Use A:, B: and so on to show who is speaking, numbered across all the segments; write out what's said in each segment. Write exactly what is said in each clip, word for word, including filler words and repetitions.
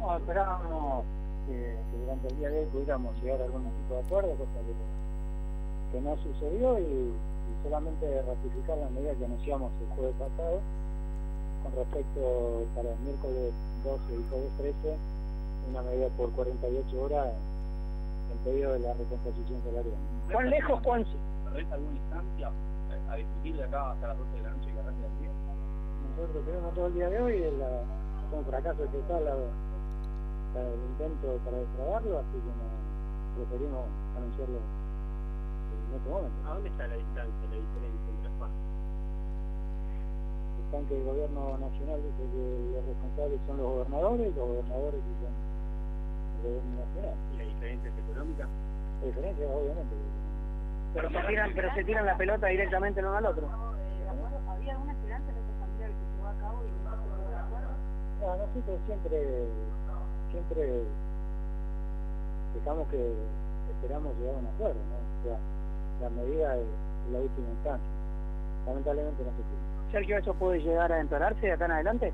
A: No, esperábamos que, que durante el día de hoy pudiéramos llegar a algún tipo de acuerdo, cosa que, que no sucedió, y, y solamente ratificar la medida que anunciamos el jueves pasado con respecto para el miércoles doce y jueves trece, una medida por cuarenta y ocho horas en pedido de la recomposición salarial.
B: ¿Cuán lejos, cuán...?
C: ¿Perdés alguna instancia a discutir de acá hasta las doce de la noche que arranque el día?
A: Nosotros tenemos todo el día de hoy, la, fue un fracaso total la, la, el intento para destrabarlo, así que no, preferimos anunciarlo en este momento.
B: ¿A dónde está la distancia, la diferencia entre las partes?
A: Están que el gobierno nacional dice que los responsables son los gobernadores, y los gobernadores que son el gobierno nacional.
B: ¿Y la diferencia es económica?
A: La diferencia, obviamente.
B: Pero se tiran, pero se tiran la pelota directamente el uno al otro.
D: ¿Había alguna esperanza en esta asamblea que se llevó a cabo y no se llegó a acuerdo?
A: No, nosotros siempre, siempre dejamos que esperamos llegar a un acuerdo, ¿no? O sea, la medida es la última instancia. Lamentablemente no se pudo.
B: Sergio, ¿eso puede llegar a empeorarse de acá en adelante?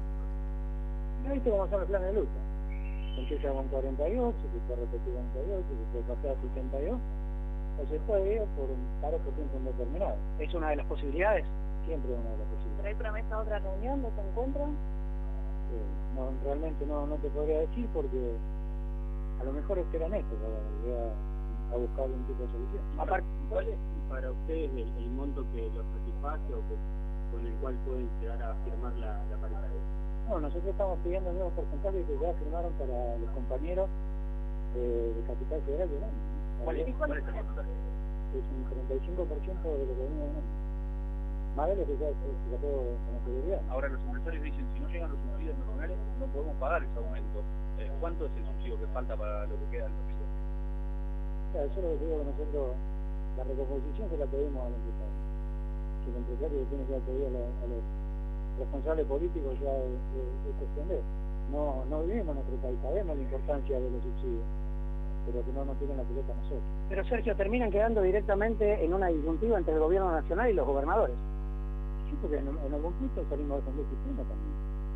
A: ¿No viste cómo son los planes de lucha? Empieza con cuarenta y ocho, se puede repetir cuarenta y ocho, se puede pasar a setenta y dos, o se puede ir por un paro por tiempo indeterminado.
B: ¿Es una de las posibilidades?
A: Siempre una de las posibilidades.
D: ¿Pero hay promesa de otra reunión de este encuentro?
A: Eh, no, realmente no, no te podría decir, porque a lo mejor esperan esto para llegar a buscar un tipo de solución.
B: Aparte,
C: ¿Cuál es para ustedes el, el monto que los satisface o que, con el cual pueden llegar a firmar la, la paritaria?
A: No, nosotros estamos pidiendo el mismo porcentaje que ya firmaron para los compañeros eh, de Capital Federal de Orán.
C: ¿Cuál es, ¿Cuál es el porcentaje?
A: Es un treinta y cinco por ciento de lo que venía ganando. Más de lo que ya se sacó con anterioridad.
C: Ahora los empresarios dicen, si no llegan los subsidios nacionales, no podemos pagar ese aumento. Eh, ¿Cuánto es el subsidio que falta para lo que queda del subsidio?
A: O sea, eso es lo que digo, que nosotros la recomposición se la pedimos al empresario. Si el empresario tiene que pedir a, la, a los responsables políticos ya es, es, es cuestión de... No, no vivimos en nuestro país, sabemos la importancia de los subsidios, pero que no nos tienen la pelota a nosotros.
B: pero Sergio, terminan quedando directamente en una disyuntiva entre el gobierno nacional y los gobernadores.
A: Sí, porque en, en algún punto salimos a defender el sistema también.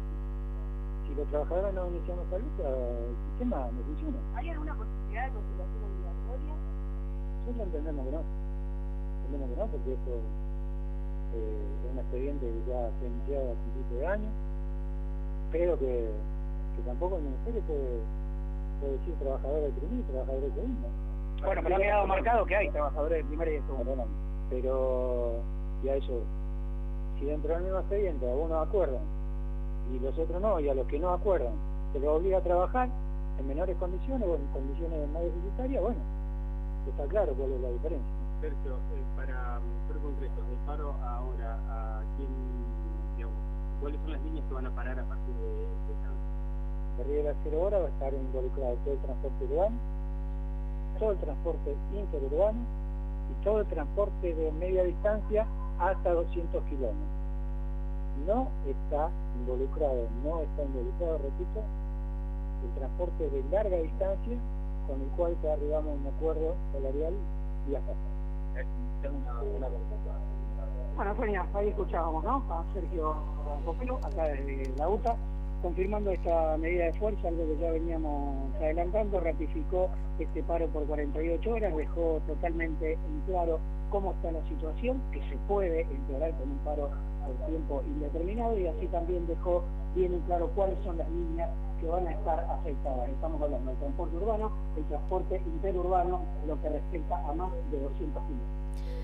A: Si los trabajadores no iniciamos esta lucha, el sistema no funciona.
D: ¿Hay alguna posibilidad de conciliación obligatoria?
A: Nosotros entendemos que no. Entendemos que no, porque esto eh, es un expediente que ya se ha iniciado a principios de año. Creo que, que tampoco el Ministerio puede, puede decir trabajadores de primera y trabajadores de segunda.
B: Bueno, pero ha quedado marcado que hay trabajadores de primera y de segunda.
A: Perdóname. Pero, y a eso, si dentro del mismo expediente algunos acuerdan y los otros no, y a los que no acuerdan se los obliga a trabajar en menores condiciones o en condiciones más deficitarias, bueno, está claro cuál es la diferencia.
C: Sergio, eh, para ser concretos, del paro ahora, ¿a quién, digamos, cuáles son las líneas que van a parar a partir de este cambio?
A: De Riera Cero Hora va a estar involucrado todo el transporte urbano, todo el transporte interurbano y todo el transporte de media distancia hasta doscientos kilómetros. No está involucrado, no está involucrado, repito, el transporte de larga distancia con el cual ya arribamos a un acuerdo salarial y hasta
C: Eh, tengo una, una consulta.
B: Bueno, Sonia, ahí escuchábamos, ¿no? A Sergio Copelo, acá desde la U T A, confirmando esta medida de fuerza, algo que ya veníamos adelantando, ratificó este paro por cuarenta y ocho horas, dejó totalmente en claro cómo está la situación, que se puede empeorar con un paro por tiempo indeterminado, y así también dejó bien en claro cuáles son las líneas que van a estar afectadas. Estamos hablando del transporte urbano, el transporte interurbano, lo que respecta a más de doscientos kilómetros.